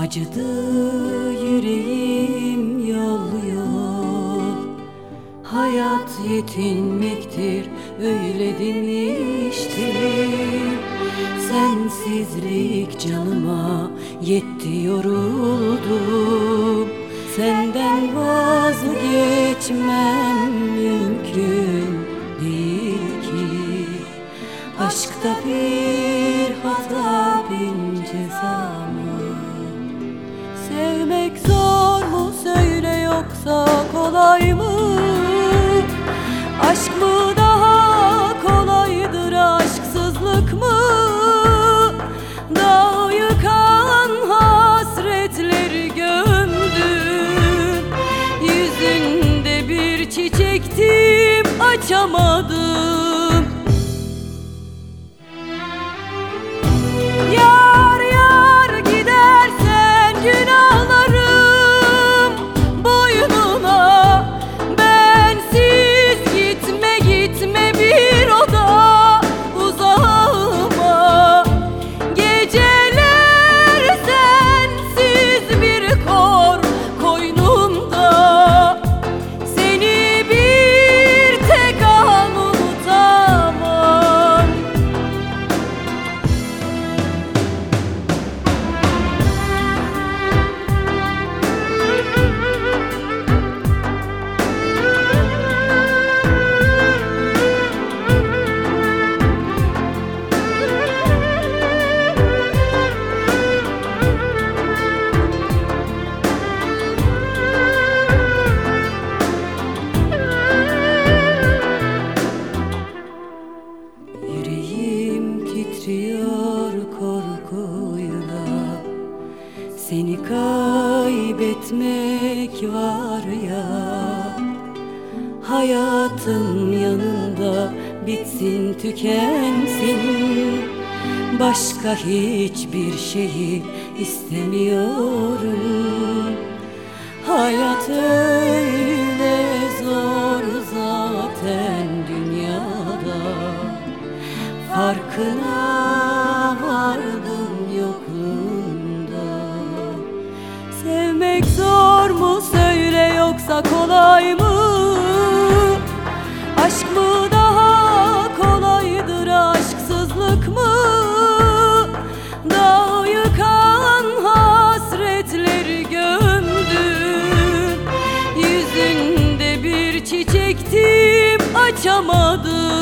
Acıdı yüreğim yolluyor. Hayat yetinmektir, öyle demiştim. Sensizlik canıma yetti, yoruldum. Senden vazgeçmem mümkün değil ki. Aşkta bir hata, bin ceza mı? Sevmek zor mu söyle, yoksa kolay mı? Aşk mı daha kolaydır, aşksızlık mı? Dağ yıkan hasretleri gömdüm. Yüzünde bir çiçektim, açamadım. Yar yar gidersen günahlarım boynuna. Bensiz gitme gitme bir oda uzağıma. Geceler sensiz bir kor koynumda. Seni bir tek an unutamam. Yüreğim titriyor korkuyla. Seni kaybetmek var ya. Hayatım yanında bitsin, tükensin. Başka hiçbir şeyi istemiyorum. Hayat öyle zor zaten dünyada. Farkına vardım yokluğunda. Sevmek zor mu söyle, yoksa kolay mı? Aşk mı daha kolaydır, aşksızlık mı? Dağ yıkan hasretleri gömdüm. Yüzünde bir çiçektim, açamadım.